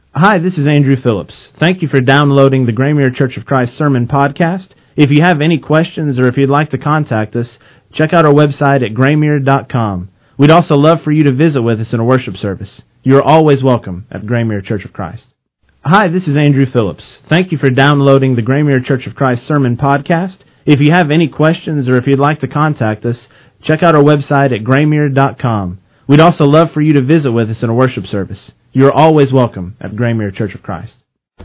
Hi, this is Andrew Phillips. Thank you for downloading the Graymuir Church of Christ Sermon Podcast. If you have any questions or if you'd like to contact us, check out our website at graymuir.com. We'd also love for you to visit with us in a worship service. You are always welcome at Graymuir Church of Christ. Hi, this is Andrew Phillips. Thank you for downloading the Graymuir Church of Christ Sermon Podcast. If you have any questions or if you'd like to contact us, check out our website at graymuir.com. We'd also love for you to visit with us in a worship service. You are always welcome at Graymuir Church of Christ.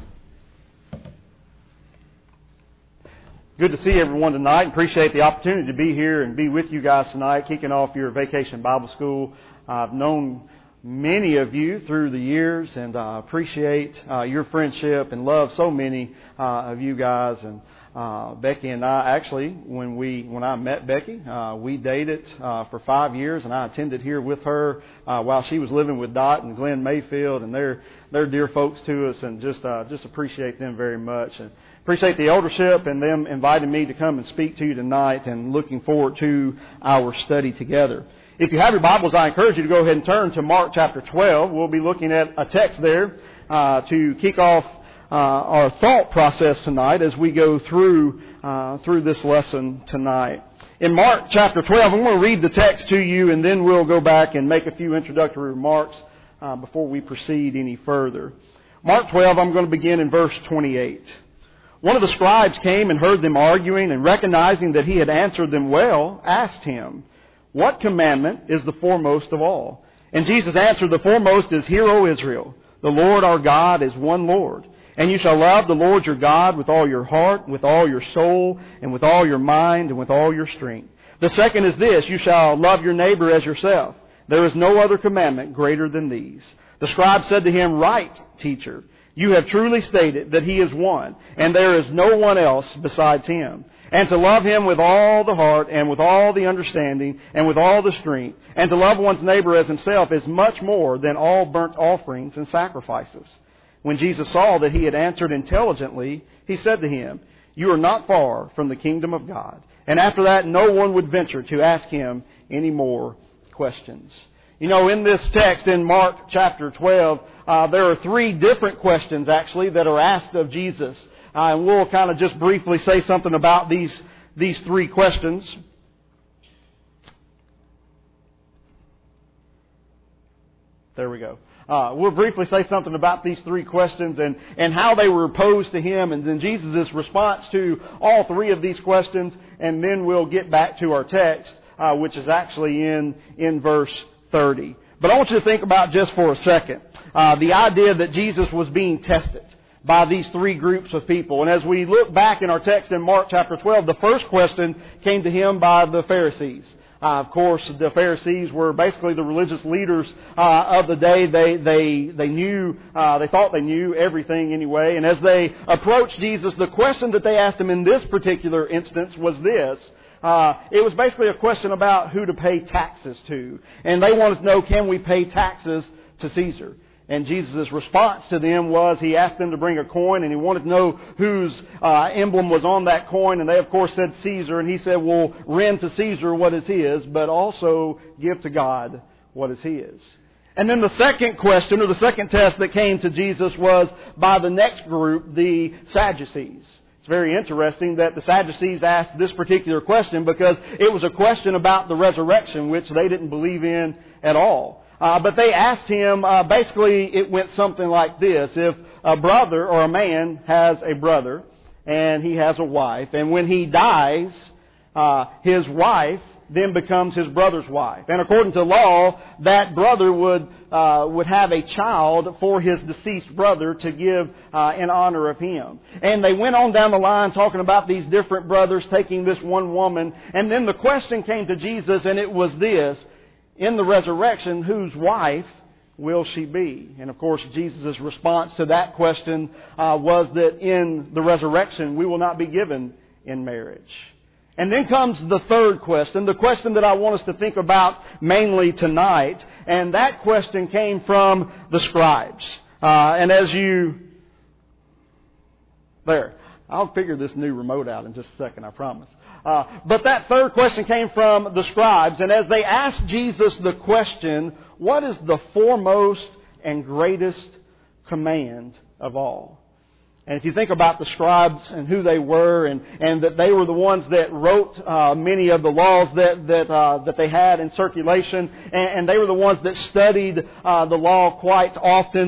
Good to see everyone tonight. Appreciate the opportunity to be here and be with you guys tonight, kicking off your Vacation Bible School. I've known many of you through the years, and I appreciate your friendship and love so many of you guys. And Becky and I, actually, when I met Becky, we dated for 5 years, and I attended here with her while she was living with Dot and Glenn Mayfield, and they're dear folks to us, and just appreciate them very much. And appreciate the eldership and them inviting me to come and speak to you tonight, and looking forward to our study together. If you have your Bibles, I encourage you to go ahead and turn to Mark chapter 12. We'll be looking at a text there to kick off our thought process tonight as we go through this lesson tonight. In Mark chapter 12, I'm going to read the text to you, and then we'll go back and make a few introductory remarks before we proceed any further. Mark 12, I'm going to begin in verse 28. One of the scribes came and heard them arguing, and recognizing that he had answered them well, asked him, "What commandment is the foremost of all?" And Jesus answered, "The foremost is, Hear, O Israel, the Lord our God is one Lord. And you shall love the Lord your God with all your heart, with all your soul, and with all your mind, and with all your strength. The second is this, you shall love your neighbor as yourself. There is no other commandment greater than these." The scribe said to him, "Right, teacher. You have truly stated that He is one, and there is no one else besides Him. And to love Him with all the heart, and with all the understanding, and with all the strength, and to love one's neighbor as himself is much more than all burnt offerings and sacrifices." When Jesus saw that he had answered intelligently, He said to him, "You are not far from the kingdom of God." And after that, no one would venture to ask Him any more questions. You know, in this text in Mark chapter 12, there are 3 different questions, actually, that are asked of Jesus. And we'll kind of just briefly say something about these 3 questions. There we go. We'll briefly say something about these 3 questions and how they were posed to Him, and then Jesus' response to all 3 of these questions, and then we'll get back to our text, which is actually in verse 30. But I want you to think about just for a second the idea that Jesus was being tested by these 3 groups of people. And as we look back in our text in Mark chapter 12, the first question came to Him by the Pharisees. Of course, the Pharisees were basically the religious leaders of the day. They knew, they thought they knew everything anyway. And as they approached Jesus, the question that they asked Him in this particular instance was this. It was basically a question about who to pay taxes to. And they wanted to know, can we pay taxes to Caesar? And Jesus' response to them was, He asked them to bring a coin, and He wanted to know whose emblem was on that coin. And they, of course, said Caesar. And He said, well, rend to Caesar what is his, but also give to God what is His. And then the second question, or the second test that came to Jesus was by the next group, the Sadducees. It's very interesting that the Sadducees asked this particular question because it was a question about the resurrection, which they didn't believe in at all. But they asked Him, basically it went something like this. If a brother or a man has a brother and he has a wife, and when he dies, his wife then becomes his brother's wife. And according to law, that brother would have a child for his deceased brother to give in honor of him. And they went on down the line talking about these different brothers taking this one woman. And then the question came to Jesus, and it was this. In the resurrection, whose wife will she be? And of course, Jesus' response to that question was that in the resurrection, we will not be given in marriage. And then comes the third question, the question that I want us to think about mainly tonight. And that question came from the scribes. And as you... There. I'll figure this new remote out in just a second, I promise. But that third question came from the scribes. And as they asked Jesus the question, what is the foremost and greatest command of all. And if you think about the scribes and who they were, and that they were the ones that wrote many of the laws that they had in circulation, and they were the ones that studied the law quite often,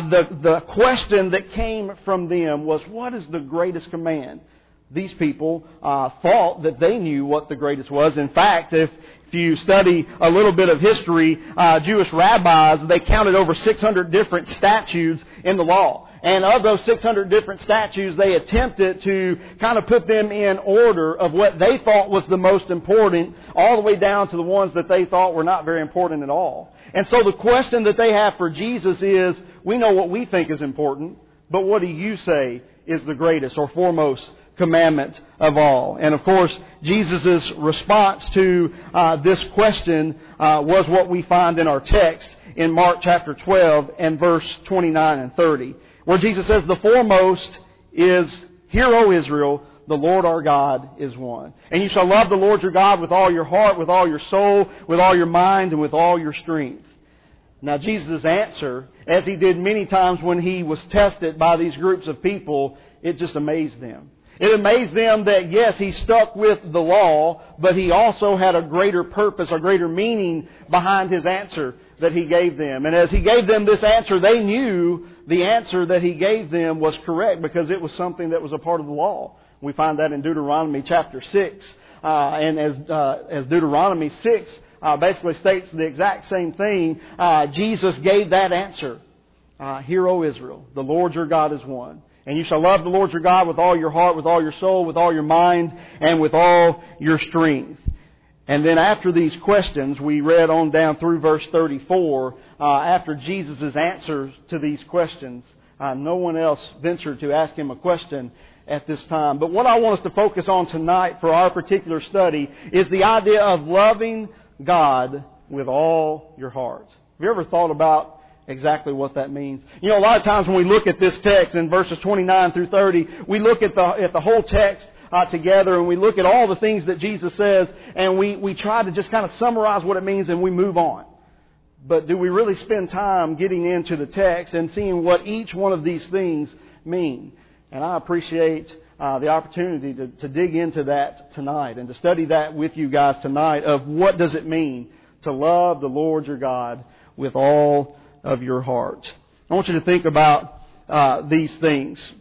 the question that came from them was, what is the greatest command? These people thought that they knew what the greatest was. In fact, if you study a little bit of history, Jewish rabbis, they counted over 600 different statutes in the law. And of those 600 different statutes, they attempted to kind of put them in order of what they thought was the most important, all the way down to the ones that they thought were not very important at all. And so the question that they have for Jesus is, we know what we think is important, but what do you say is the greatest or foremost commandment of all? And of course, Jesus' response to this question was what we find in our text in Mark chapter 12 and verse 29 and 30. Where Jesus says, the foremost is, Hear, O Israel, the Lord our God is one. And you shall love the Lord your God with all your heart, with all your soul, with all your mind, and with all your strength. Now Jesus' answer, as He did many times when He was tested by these groups of people, it just amazed them. It amazed them that, yes, He stuck with the law, but He also had a greater purpose, a greater meaning behind His answer that He gave them. And as He gave them this answer, they knew the answer that He gave them was correct because it was something that was a part of the law. We find that in Deuteronomy chapter 6. And as Deuteronomy 6 basically states the exact same thing, Jesus gave that answer. Hear, O Israel, the Lord your God is one. And you shall love the Lord your God with all your heart, with all your soul, with all your mind, and with all your strength. And then after these questions, we read on down through verse 34, after Jesus' answers to these questions, no one else ventured to ask Him a question at this time. But what I want us to focus on tonight for our particular study is the idea of loving God with all your heart. Have you ever thought about exactly what that means? You know, a lot of times when we look at this text in verses 29 through 30, we look at the whole text together, and we look at all the things that Jesus says, and we try to just kind of summarize what it means, and we move on. But do we really spend time getting into the text and seeing what each one of these things mean? And I appreciate the opportunity to dig into that tonight and to study that with you guys tonight of what does it mean to love the Lord your God with all of your heart. I want you to think about these things.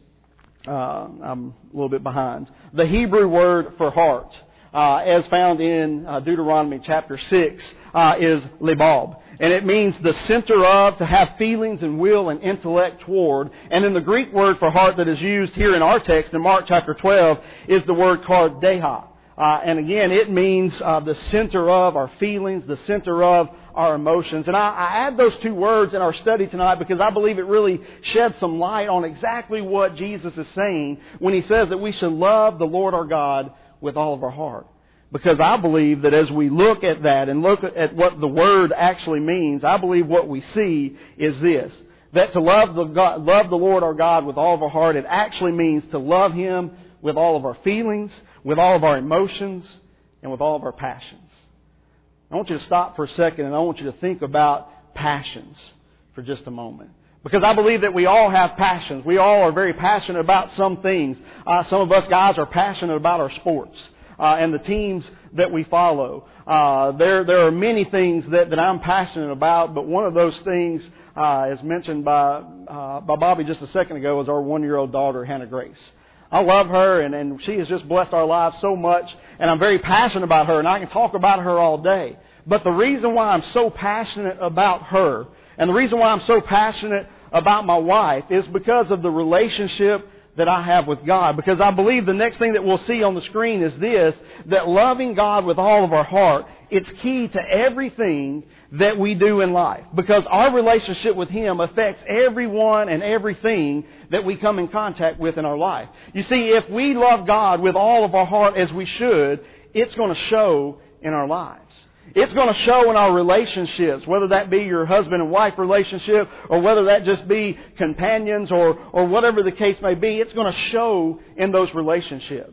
I'm a little bit behind. The Hebrew word for heart, as found in Deuteronomy chapter 6, is lebab. And it means the center of, to have feelings and will and intellect toward. And then the Greek word for heart that is used here in our text in Mark chapter 12 is the word kardeha. And again, it means the center of our feelings, the center of our emotions. And I add those two words in our study tonight because I believe it really sheds some light on exactly what Jesus is saying when He says that we should love the Lord our God with all of our heart. Because I believe that as we look at that and look at what the word actually means, I believe what we see is this. That to love the Lord our God with all of our heart, it actually means to love Him with all of our feelings, with all of our emotions, and with all of our passions. I want you to stop for a second and I want you to think about passions for just a moment. Because I believe that we all have passions. We all are very passionate about some things. Some of us guys are passionate about our sports and the teams that we follow. There are many things that I'm passionate about, but one of those things, as mentioned by Bobby just a second ago, is our 1-year-old daughter, Hannah Grace. I love her, and she has just blessed our lives so much, and I'm very passionate about her, and I can talk about her all day. But the reason why I'm so passionate about her, and the reason why I'm so passionate about my wife, is because of the relationship that I have with God. Because I believe the next thing that we'll see on the screen is this, that loving God with all of our heart, it's key to everything that we do in life. Because our relationship with Him affects everyone and everything that we come in contact with in our life. You see, if we love God with all of our heart as we should, it's going to show in our lives. It's going to show in our relationships, whether that be your husband and wife relationship or whether that just be companions or whatever the case may be. It's going to show in those relationships.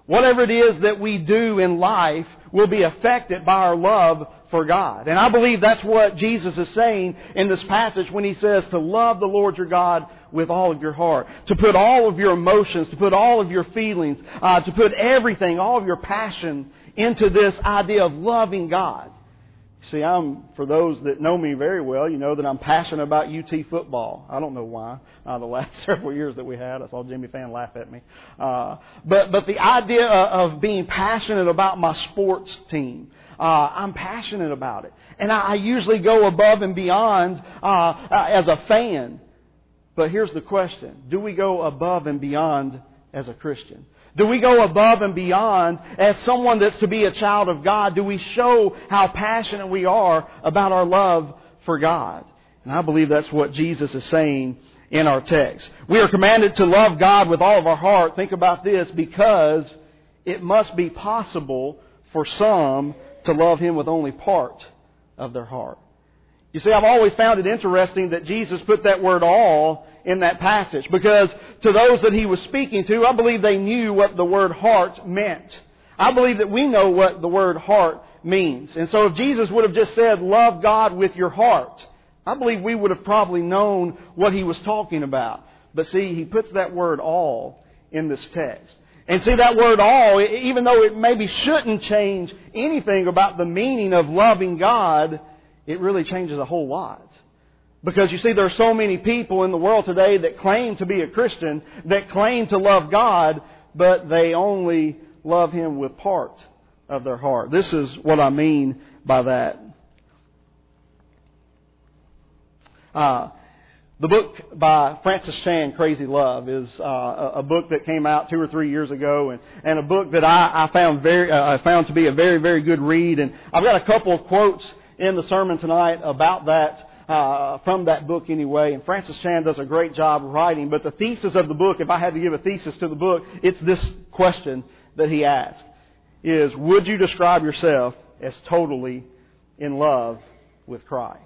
Whatever it is that we do in life will be affected by our love for God. And I believe that's what Jesus is saying in this passage when He says to love the Lord your God with all of your heart. To put all of your emotions, to put all of your feelings, to put everything, all of your passion into this idea of loving God. See, for those that know me very well, you know that I'm passionate about UT football. I don't know why. The last several years that we had, I saw Jimmy Fan laugh at me. But the idea of being passionate about my sports team, I'm passionate about it. And I usually go above and beyond as a fan. But here's the question. Do we go above and beyond as a Christian? Do we go above and beyond as someone that's to be a child of God? Do we show how passionate we are about our love for God? And I believe that's what Jesus is saying in our text. We are commanded to love God with all of our heart. Think about this, because it must be possible for some to love Him with only part of their heart. You see, I've always found it interesting that Jesus put that word all in that passage, because to those that He was speaking to, I believe they knew what the word heart meant. I believe that we know what the word heart means. And so if Jesus would have just said, love God with your heart, I believe we would have probably known what He was talking about. But see, He puts that word all in this text. And see, that word all, even though it maybe shouldn't change anything about the meaning of loving God, it really changes a whole lot. Because you see, there are so many people in the world today that claim to be a Christian, that claim to love God, but they only love Him with part of their heart. This is what I mean by that. The book by Francis Chan, Crazy Love, is a book that came out 2 or 3 years ago, and a book that I found to be a very, very good read. And I've got a couple of quotes in the sermon tonight about that, from that book anyway. And Francis Chan does a great job writing. But the thesis of the book, if I had to give a thesis to the book, it's this question that he asked, is, would you describe yourself as totally in love with Christ?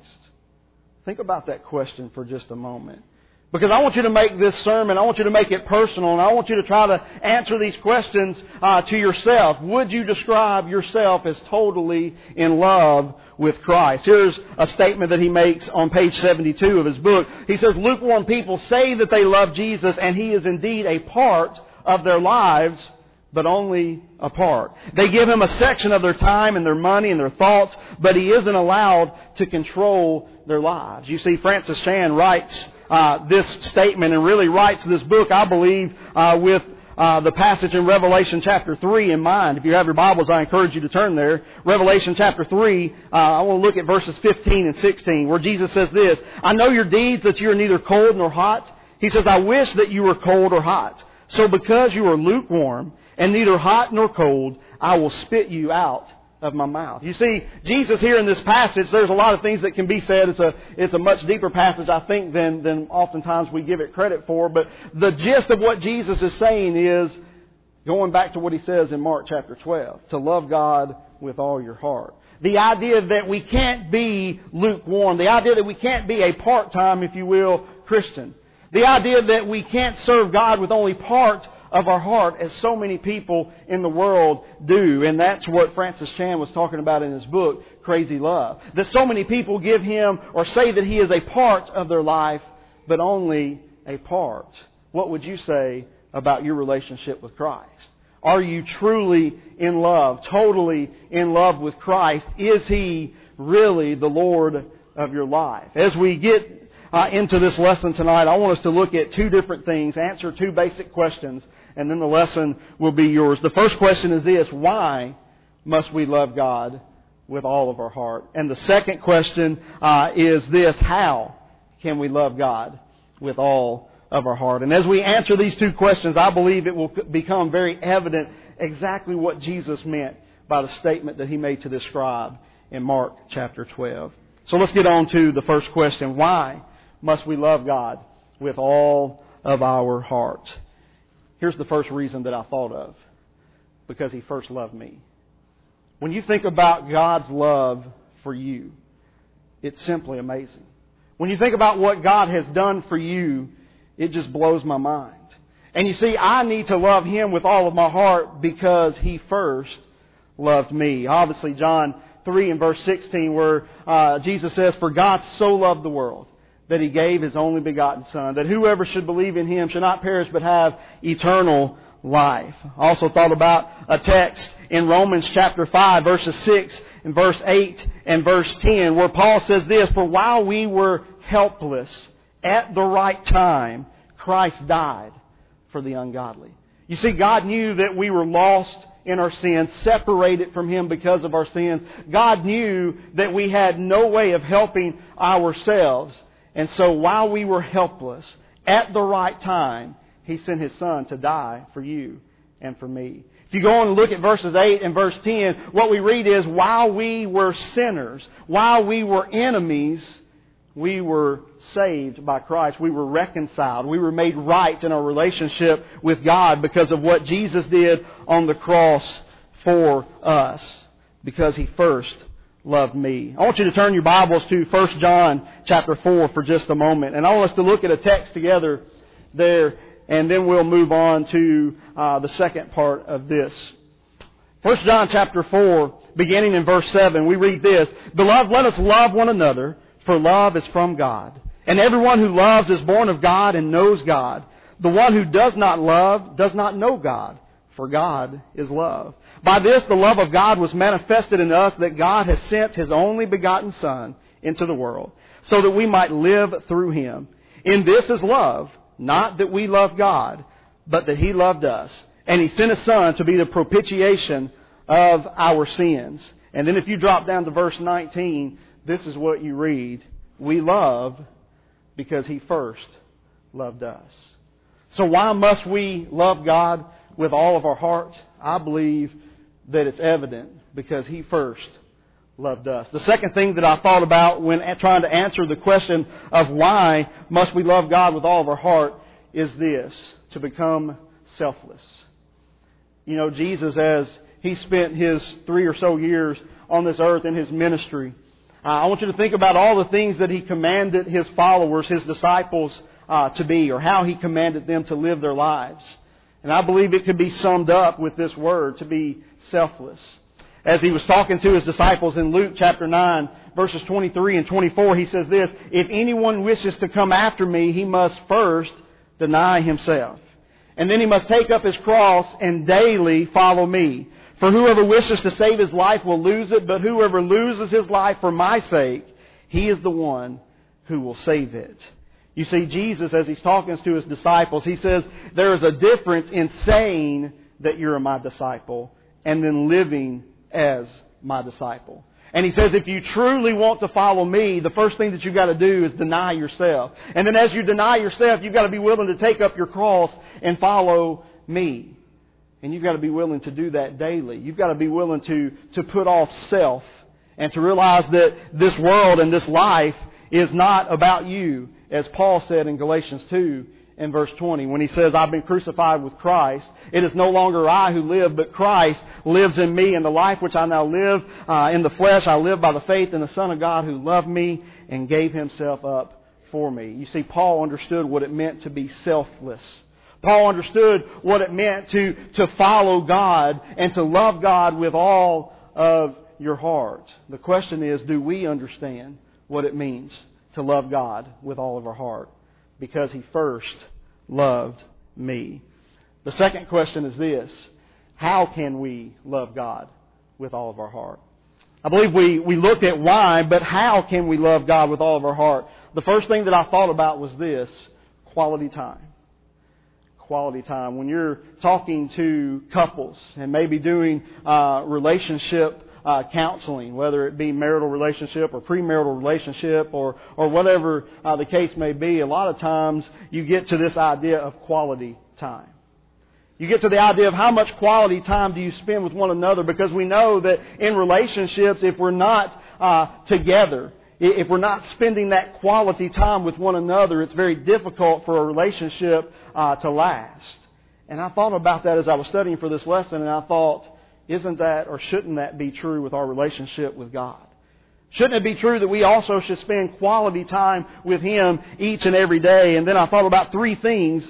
Think about that question for just a moment. Because I want you to make this sermon, I want you to make it personal, and I want you to try to answer these questions to yourself. Would you describe yourself as totally in love with Christ? Here's a statement that he makes on page 72 of his book. He says, lukewarm people say that they love Jesus, and He is indeed a part of their lives, but only a part. They give Him a section of their time and their money and their thoughts, but He isn't allowed to control their lives. You see, Francis Chan writes this statement and really writes this book, I believe, with the passage in Revelation chapter 3 in mind. If you have your Bibles, I encourage you to turn there. Revelation chapter 3, I want to look at verses 15 and 16, where Jesus says this, I know your deeds, that you are neither cold nor hot. He says, I wish that you were cold or hot. So because you are lukewarm and neither hot nor cold, I will spit you out of my mouth. You see, Jesus here in this passage, there's a lot of things that can be said. It's a much deeper passage, I think, than oftentimes we give it credit for. But the gist of what Jesus is saying is, going back to what He says in Mark chapter 12, to love God with all your heart. The idea that we can't be lukewarm. The idea that we can't be a part-time, if you will, Christian. The idea that we can't serve God with only part of our heart, as so many people in the world do. And that's what Francis Chan was talking about in his book, Crazy Love. That so many people give Him or say that He is a part of their life, but only a part. What would you say about your relationship with Christ? Are you truly in love, totally in love with Christ? Is He really the Lord of your life? As we get into this lesson tonight, I want us to look at 2 different things, answer 2 basic questions, and then the lesson will be yours. The first question is this: why must we love God with all of our heart? And the second question is this: how can we love God with all of our heart? And as we answer these 2 questions, I believe it will become very evident exactly what Jesus meant by the statement that He made to this scribe in Mark chapter 12. So let's get on to the first question: why must we love God with all of our heart? Here's the first reason that I thought of. Because He first loved me. When you think about God's love for you, it's simply amazing. When you think about what God has done for you, it just blows my mind. And you see, I need to love Him with all of my heart because He first loved me. Obviously, John 3 and verse 16, where Jesus says, "For God so loved the world that He gave His only begotten Son, that whoever should believe in Him should not perish but have eternal life." I also thought about a text in Romans chapter 5, verses 6 and verse 8 and verse 10, where Paul says this, "For while we were helpless, at the right time, Christ died for the ungodly." You see, God knew that we were lost in our sins, separated from Him because of our sins. God knew that we had no way of helping ourselves. And so while we were helpless, at the right time, He sent His Son to die for you and for me. If you go on and look at verses 8 and verse 10, what we read is, while we were sinners, while we were enemies, we were saved by Christ. We were reconciled. We were made right in our relationship with God because of what Jesus did on the cross for us, because He first loved me. I want you to turn your Bibles to 1 John chapter 4 for just a moment. And I want us to look at a text together there, and then we'll move on to the second part of this. 1 John chapter 4, beginning in verse 7, we read this, "Beloved, let us love one another, for love is from God. And everyone who loves is born of God and knows God. The one who does not love does not know God, for God is love. By this the love of God was manifested in us, that God has sent His only begotten Son into the world, so that we might live through Him. In this is love, not that we love God, but that He loved us. And He sent His Son to be the propitiation of our sins." And then if you drop down to verse 19, this is what you read. "We love because He first loved us." So why must we love God with all of our heart? I believe that it's evident because He first loved us. The second thing that I thought about when trying to answer the question of why must we love God with all of our heart is this: to become selfless. You know, Jesus, as He spent His 3 or so years on this earth in His ministry, I want you to think about all the things that He commanded His followers, His disciples, to be, or how He commanded them to live their lives. And I believe it could be summed up with this word, to be selfless. As He was talking to His disciples in Luke chapter 9, verses 23 and 24, He says this, "If anyone wishes to come after me, he must first deny himself. And then he must take up his cross and daily follow me. For whoever wishes to save his life will lose it, but whoever loses his life for my sake, he is the one who will save it." You see, Jesus, as He's talking to His disciples, He says there is a difference in saying that you're my disciple and then living as my disciple. And He says if you truly want to follow me, the first thing that you've got to do is deny yourself. And then as you deny yourself, you've got to be willing to take up your cross and follow me. And you've got to be willing to do that daily. You've got to be willing to put off self and to realize that this world and this life is not about you, as Paul said in Galatians 2 and verse 20, when he says, "I've been crucified with Christ. It is no longer I who live, but Christ lives in me. And the life which I now live in the flesh, I live by the faith in the Son of God who loved me and gave Himself up for me." You see, Paul understood what it meant to be selfless. Paul understood what it meant to follow God and to love God with all of your heart. The question is, do we understand what it means to love God with all of our heart? Because He first loved me. The second question is this: how can we love God with all of our heart? I believe we looked at why, but how can we love God with all of our heart? The first thing that I thought about was this: quality time. Quality time. When you're talking to couples and maybe doing relationship counseling, whether it be marital relationship or premarital relationship or whatever the case may be, a lot of times you get to this idea of quality time. You get to the idea of how much quality time do you spend with one another, because we know that in relationships, if we're not together, if we're not spending that quality time with one another, it's very difficult for a relationship to last. And I thought about that as I was studying for this lesson, and I thought, isn't that or shouldn't that be true with our relationship with God? Shouldn't it be true that we also should spend quality time with Him each and every day? And then I thought about three things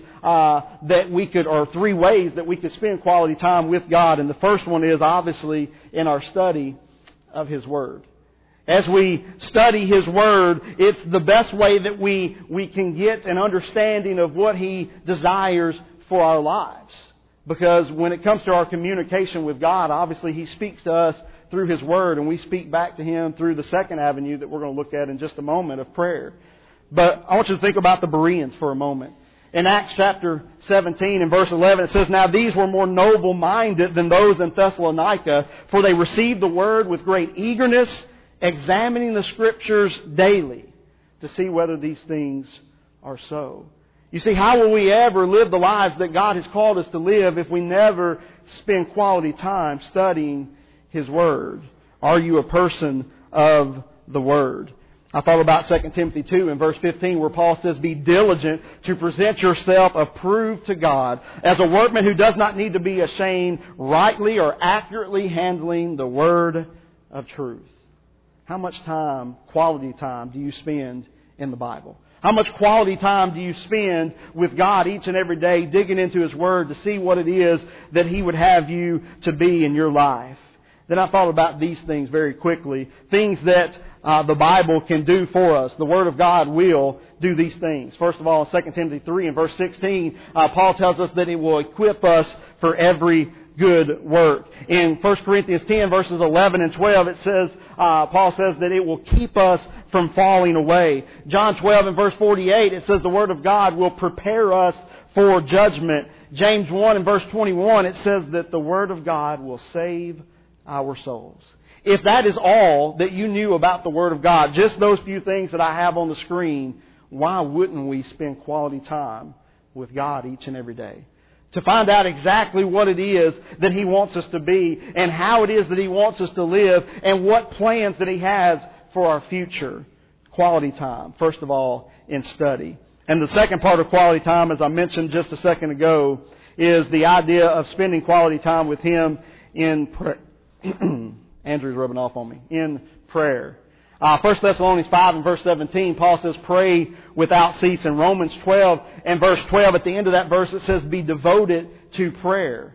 three ways that we could spend quality time with God. And the first one is obviously in our study of His Word. As we study His Word, it's the best way that we can get an understanding of what He desires for our lives. Because when it comes to our communication with God, obviously He speaks to us through His Word, and we speak back to Him through the second avenue that we're going to look at in just a moment of prayer. But I want you to think about the Bereans for a moment. In Acts chapter 17 and verse 11, it says, "Now these were more noble-minded than those in Thessalonica, for they received the Word with great eagerness, examining the Scriptures daily to see whether these things are so." You see, how will we ever live the lives that God has called us to live if we never spend quality time studying His Word? Are you a person of the Word? I thought about 2 Timothy 2 in verse 15 where Paul says, "Be diligent to present yourself approved to God as a workman who does not need to be ashamed, rightly or accurately handling the Word of truth." How much time, quality time, do you spend in the Bible? How much quality time do you spend with God each and every day, digging into His Word to see what it is that He would have you to be in your life? Then I thought about these things very quickly. Things that the Bible can do for us. The Word of God will do these things. First of all, in 2 Timothy 3 and verse 16, Paul tells us that it will equip us for every good work. In 1 Corinthians 10 verses 11 and 12, it says, Paul says that it will keep us from falling away. John 12 and verse 48, it says the Word of God will prepare us for judgment. James 1 and verse 21, it says that the Word of God will save our souls. If that is all that you knew about the Word of God, just those few things that I have on the screen, why wouldn't we spend quality time with God each and every day? To find out exactly what it is that He wants us to be and how it is that He wants us to live and what plans that He has for our future. Quality time, first of all, in study. And the second part of quality time, as I mentioned just a second ago, is the idea of spending quality time with Him in prayer. Andrew's rubbing off on me. In prayer. 1 Thessalonians 5 and verse 17, Paul says, "Pray without cease." In Romans 12 and verse 12, at the end of that verse, it says, "Be devoted to prayer."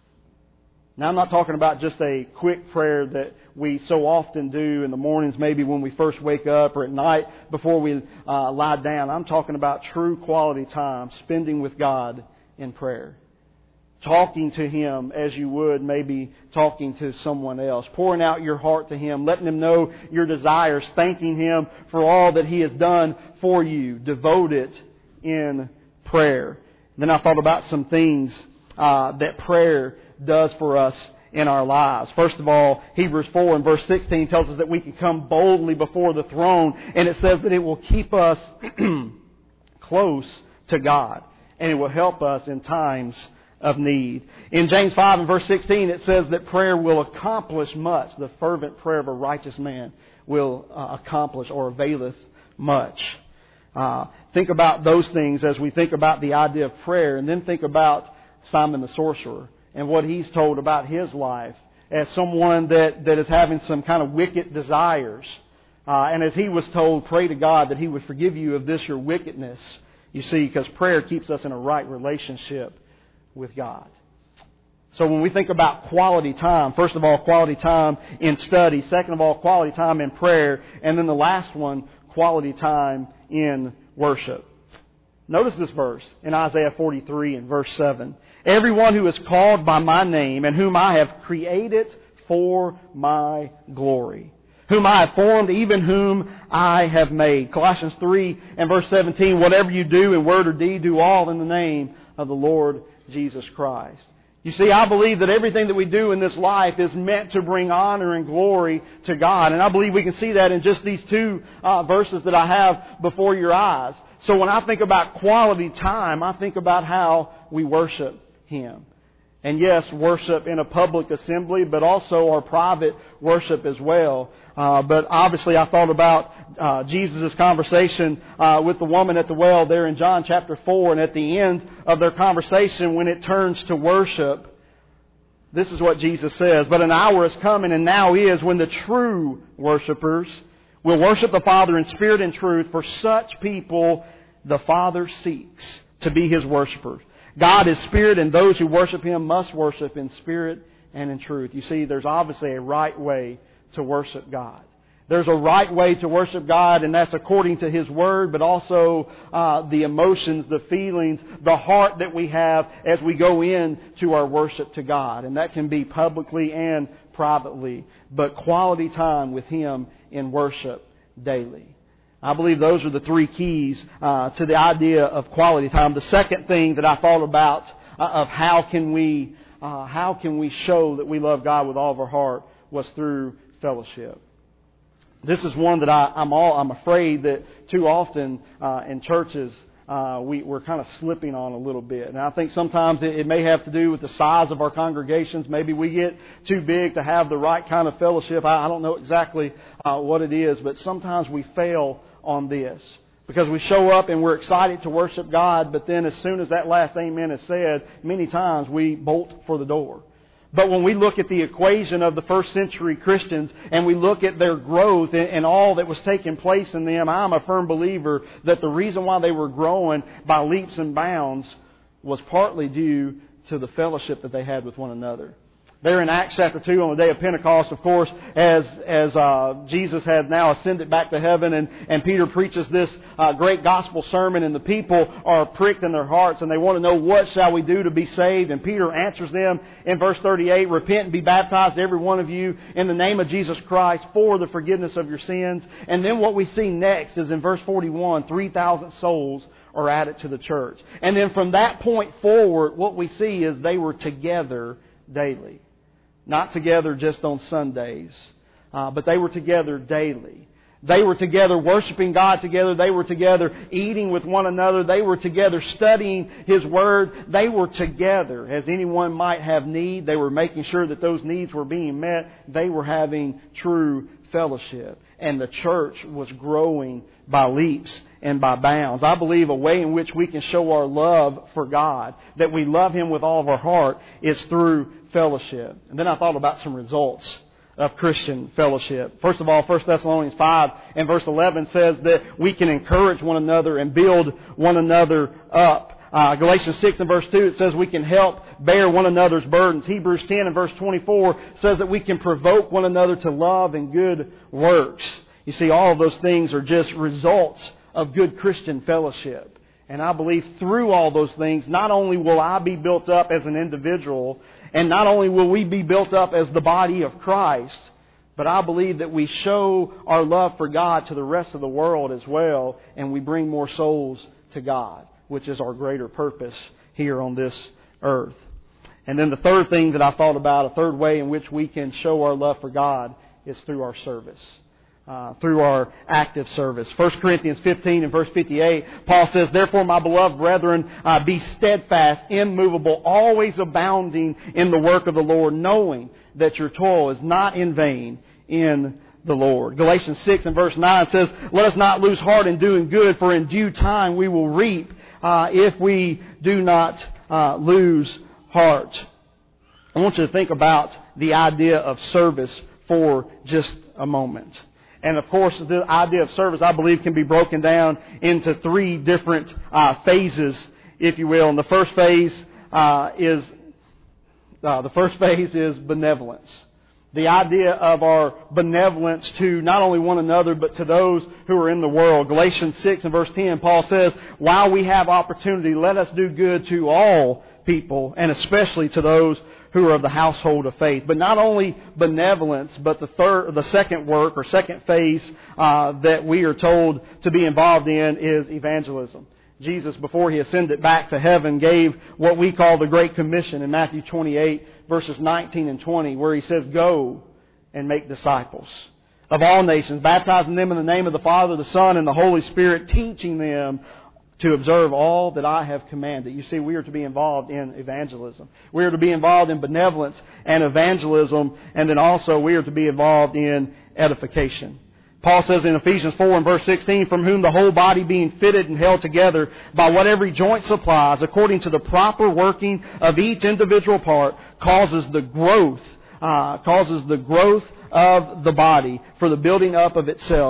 Now, I'm not talking about just a quick prayer that we so often do in the mornings, maybe when we first wake up, or at night before we lie down. I'm talking about true quality time, spending with God in prayer. Talking to Him as you would maybe talking to someone else. Pouring out your heart to Him. Letting Him know your desires. Thanking Him for all that He has done for you. Devoted in prayer. Then I thought about some things that prayer does for us in our lives. First of all, Hebrews 4 and verse 16 tells us that we can come boldly before the throne. And it says that it will keep us close to God. And it will help us in times of need. In James 5 and verse 16, it says that prayer will accomplish much. The fervent prayer of a righteous man will accomplish or availeth much. Think about those things as we think about the idea of prayer, and then think about Simon the sorcerer and what he's told about his life as someone that is having some kind of wicked desires. And as he was told, pray to God that He would forgive you of this your wickedness. You see, because prayer keeps us in a right relationship with God. So when we think about quality time, first of all, quality time in study. Second of all, quality time in prayer. And then the last one, quality time in worship. Notice this verse in Isaiah 43 and verse 7. "Everyone who is called by my name and whom I have created for my glory. Whom I have formed, even whom I have made." Colossians 3 and verse 17. "Whatever you do in word or deed, do all in the name of the Lord Jesus Christ." You see, I believe that everything that we do in this life is meant to bring honor and glory to God. And I believe we can see that in just these two verses that I have before your eyes. So when I think about quality time, I think about how we worship Him. And yes, worship in a public assembly, but also our private worship as well. But obviously I thought about Jesus' conversation with the woman at the well there in John chapter 4. And at the end of their conversation, when it turns to worship, this is what Jesus says. "But an hour is coming, and now is, when the true worshipers will worship the Father in spirit and truth. For such people the Father seeks to be His worshipers. God is spirit, and those who worship Him must worship in spirit and in truth. You see, there's obviously a right way to worship God. There's a right way to worship God, and that's according to His Word, but also the emotions, the feelings, the heart that we have as we go into our worship to God. And that can be publicly and privately, but quality time with Him in worship daily. I believe those are the three keys to the idea of quality time. The second thing that I thought about of how can we show that we love God with all of our heart was through fellowship. This is one that I'm afraid that too often in churches we're kind of slipping on a little bit. And I think sometimes it may have to do with the size of our congregations. Maybe we get too big to have the right kind of fellowship. I don't know exactly what it is, but sometimes we fail on this. Because we show up and we're excited to worship God, but then as soon as that last amen is said, many times we bolt for the door. But when we look at the equation of the first century Christians and we look at their growth and all that was taking place in them, I'm a firm believer that the reason why they were growing by leaps and bounds was partly due to the fellowship that they had with one another. There in Acts chapter 2 on the day of Pentecost, of course, as Jesus had now ascended back to heaven and Peter preaches this great gospel sermon and the people are pricked in their hearts and they want to know, what shall we do to be saved? And Peter answers them in verse 38, repent and be baptized every one of you in the name of Jesus Christ for the forgiveness of your sins. And then what we see next is in verse 41, 3,000 souls are added to the church. And then from that point forward, what we see is they were together daily. Not together just on Sundays, but they were together daily. They were together worshiping God together. They were together eating with one another. They were together studying His Word. They were together as anyone might have need. They were making sure that those needs were being met. They were having true fellowship. And the church was growing by leaps and by bounds. I believe a way in which we can show our love for God, that we love Him with all of our heart, is through fellowship. And then I thought about some results of Christian fellowship. First of all, 1 Thessalonians 5 and verse 11 says that we can encourage one another and build one another up. Galatians 6 and verse 2, it says we can help bear one another's burdens. Hebrews 10 and verse 24 says that we can provoke one another to love and good works. You see, all of those things are just results of good Christian fellowship. And I believe through all those things, not only will I be built up as an individual, and not only will we be built up as the body of Christ, but I believe that we show our love for God to the rest of the world as well, and we bring more souls to God, which is our greater purpose here on this earth. And then the third thing that I thought about, a third way in which we can show our love for God, is through our service. Through our active service. 1 Corinthians 15 and verse 58, Paul says, therefore, my beloved brethren, be steadfast, immovable, always abounding in the work of the Lord, knowing that your toil is not in vain in the Lord. Galatians 6 and verse 9 says, let us not lose heart in doing good, for in due time we will reap if we do not lose heart. I want you to think about the idea of service for just a moment. And of course, the idea of service, I believe, can be broken down into three different phases, if you will. And the first phase is benevolence. The idea of our benevolence to not only one another, but to those who are in the world. Galatians 6 and verse 10, Paul says, while we have opportunity, let us do good to all people, and especially to those who are of the household of faith. But not only benevolence, but the second phase that we are told to be involved in is evangelism. Jesus, before He ascended back to heaven, gave what we call the Great Commission in Matthew 28, verses 19 and 20, where He says, go and make disciples of all nations, baptizing them in the name of the Father, the Son, and the Holy Spirit, teaching them to observe all that I have commanded. You see, we are to be involved in evangelism. We are to be involved in benevolence and evangelism, and then also we are to be involved in edification. Paul says in Ephesians 4 and verse 16, from whom the whole body being fitted and held together by what every joint supplies, according to the proper working of each individual part, causes the growth of the body for the building up of itself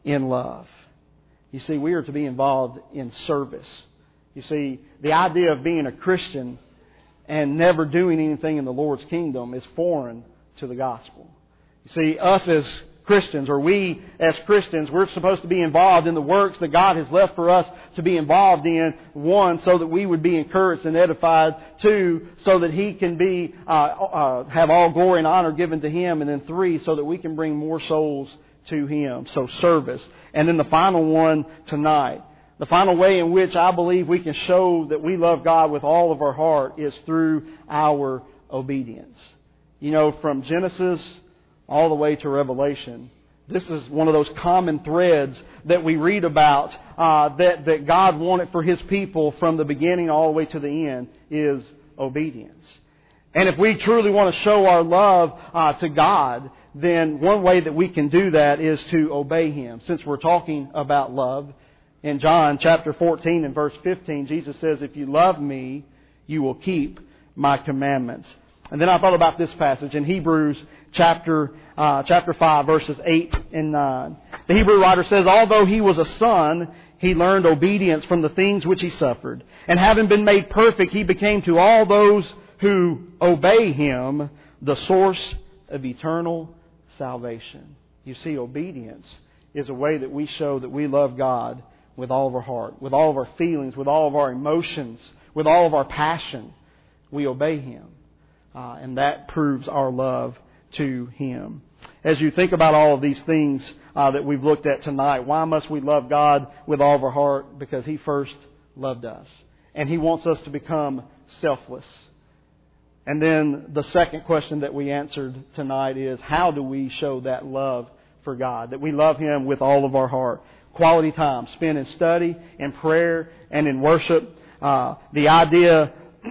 in love. You see, we are to be involved in service. You see, the idea of being a Christian and never doing anything in the Lord's kingdom is foreign to the gospel. You see, us as Christians, or we as Christians, we're supposed to be involved in the works that God has left for us to be involved in. One, so that we would be encouraged and edified. Two, so that He can be have all glory and honor given to Him. And then three, so that we can bring more souls to Him. So service. And then the final one tonight. The final way in which I believe we can show that we love God with all of our heart is through our obedience. You know, from Genesis all the way to Revelation, this is one of those common threads that we read about that God wanted for His people from the beginning all the way to the end is obedience. And if we truly want to show our love to God, then one way that we can do that is to obey Him. Since we're talking about love, in John chapter 14 and verse 15, Jesus says, "If you love me, you will keep my commandments." And then I thought about this passage in Hebrews chapter 5, verses 8 and 9. The Hebrew writer says, "Although He was a son, He learned obedience from the things which He suffered. And having been made perfect, He became to all those who obey Him the source of eternal salvation." You see, obedience is a way that we show that we love God with all of our heart, with all of our feelings, with all of our emotions, with all of our passion. We obey Him. And that proves our love to Him. As you think about all of these things that we've looked at tonight, why must we love God with all of our heart? Because He first loved us. And He wants us to become selfless. And then the second question that we answered tonight is, how do we show that love for God? That we love Him with all of our heart. Quality time spent in study, in prayer, and in worship. The idea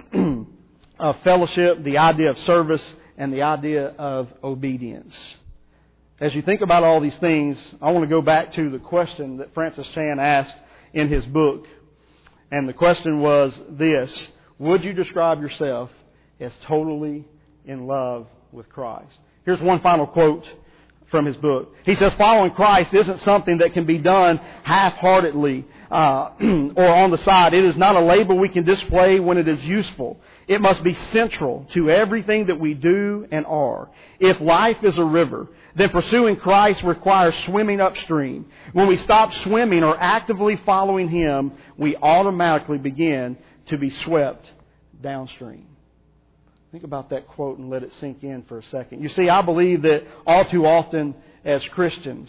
of fellowship, the idea of service, and the idea of obedience. As you think about all these things, I want to go back to the question that Francis Chan asked in his book. And the question was this: would you describe yourself as totally in love with Christ? Here's one final quote from his book. He says, "Following Christ isn't something that can be done half-heartedly or on the side. It is not a label we can display when it is useful. It must be central to everything that we do and are. If life is a river, then pursuing Christ requires swimming upstream. When we stop swimming or actively following Him, we automatically begin to be swept downstream." Think about that quote and let it sink in for a second. You see, I believe that all too often as Christians,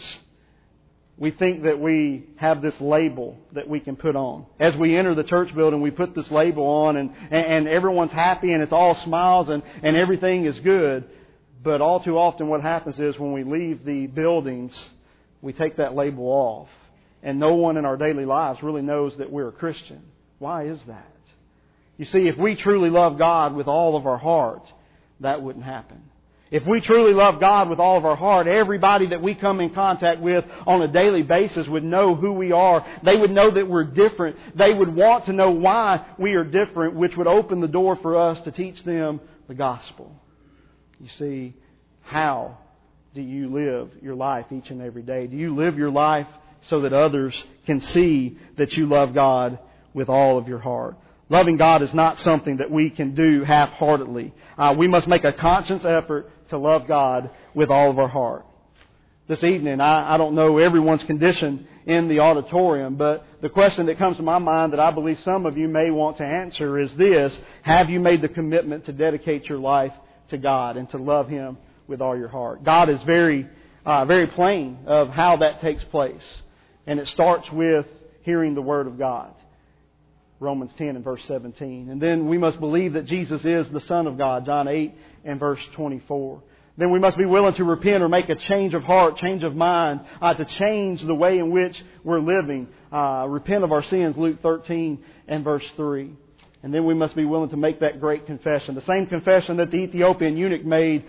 we think that we have this label that we can put on. As we enter the church building, we put this label on and everyone's happy and it's all smiles and everything is good. But all too often what happens is when we leave the buildings, we take that label off. And no one in our daily lives really knows that we're a Christian. Why is that? You see, if we truly love God with all of our heart, that wouldn't happen. If we truly love God with all of our heart, everybody that we come in contact with on a daily basis would know who we are. They would know that we're different. They would want to know why we are different, which would open the door for us to teach them the gospel. You see, how do you live your life each and every day? Do you live your life so that others can see that you love God with all of your heart? Loving God is not something that we can do half-heartedly. We must make a conscious effort to love God with all of our heart. This evening, I don't know everyone's condition in the auditorium, but the question that comes to my mind that I believe some of you may want to answer is this: have you made the commitment to dedicate your life to God and to love Him with all your heart? God is very plain of how that takes place. And it starts with hearing the Word of God. Romans 10 and verse 17. And then we must believe that Jesus is the Son of God. John 8 and verse 24. Then we must be willing to repent or make a change of heart, change of mind, to change the way in which we're living. Repent of our sins, Luke 13 and verse 3. And then we must be willing to make that great confession. The same confession that the Ethiopian eunuch made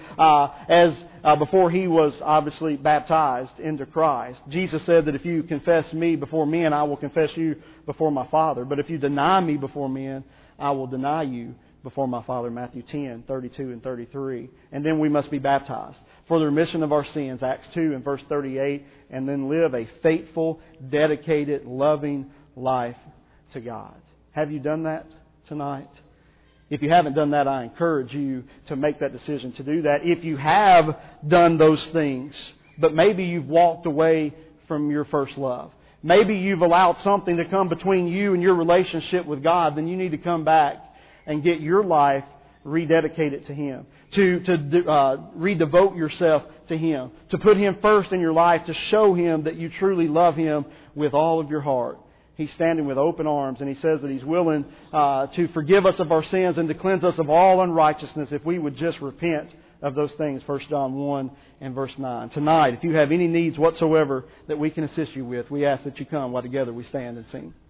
before he was obviously baptized into Christ. Jesus said that if you confess me before men, I will confess you before my Father. But if you deny me before men, I will deny you before my Father, Matthew 10, 32 and 33. And then we must be baptized for the remission of our sins, Acts 2 and verse 38, and then live a faithful, dedicated, loving life to God. Have you done that tonight? If you haven't done that, I encourage you to make that decision to do that. If you have done those things, but maybe you've walked away from your first love, maybe you've allowed something to come between you and your relationship with God, then you need to come back and get your life rededicated to Him, to redevote yourself to Him, to put Him first in your life, to show Him that you truly love Him with all of your heart. He's standing with open arms, and He says that He's willing to forgive us of our sins and to cleanse us of all unrighteousness if we would just repent of those things. 1 John 1 and verse 9. Tonight, if you have any needs whatsoever that we can assist you with, we ask that you come while together we stand and sing.